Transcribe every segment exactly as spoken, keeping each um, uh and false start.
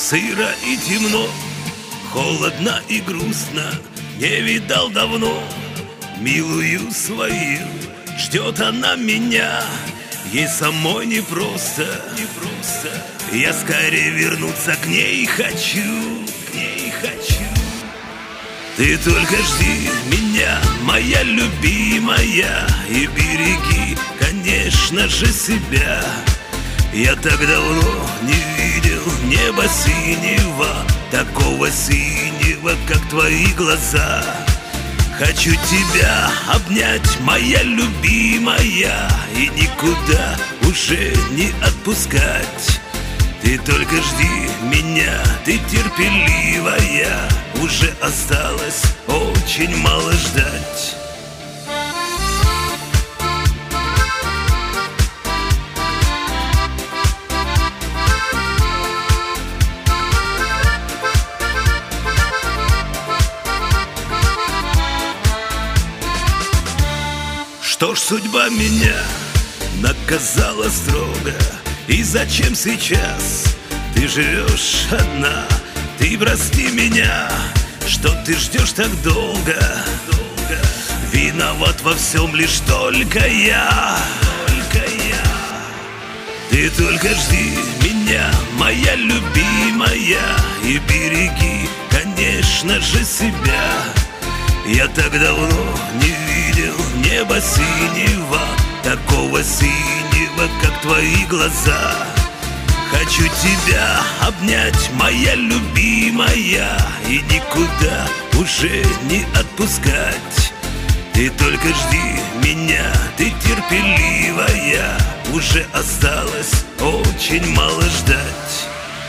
Сыро и темно, холодно и грустно, не видал давно милую свою. Ждет она меня, ей самой непросто, непросто. Я скорее вернуться к ней хочу, к ней хочу. Ты только жди меня, моя любимая, и береги, конечно же, себя. Я так давно не видел неба синего, такого синего, как твои глаза. Хочу тебя обнять, моя любимая, и никуда уже не отпускать. Ты только жди меня, ты терпеливая, уже осталось очень мало ждать. Что ж, судьба меня наказала строго, и зачем сейчас ты живешь одна? Ты прости меня, что ты ждешь так долго, долго. Виноват во всем лишь только я, только я. Ты только жди меня, моя любимая, и береги, конечно же, себя. Я так давно не видел неба синего, такого синего, как твои глаза. Хочу тебя обнять, моя любимая, и никуда уже не отпускать. Ты только жди меня, ты терпеливая, уже осталось очень мало ждать.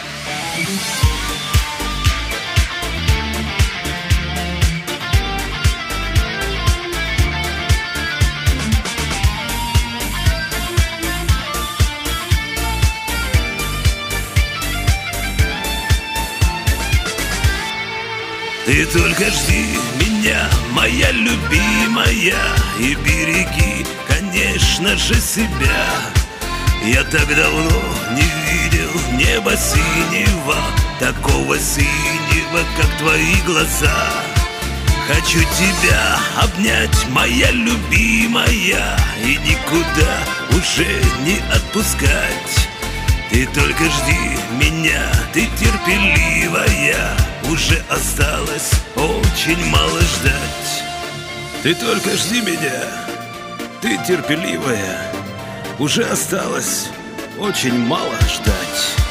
Ты только жди меня, моя любимая, и береги, конечно же, себя. Я так давно не видел неба синего, такого синего, как твои глаза. Хочу тебя обнять, моя любимая, и никуда уже не отпускать. Ты только жди меня, ты терпеливая, уже осталось очень мало ждать. Ты только жди меня, ты терпеливая, уже осталось очень мало ждать.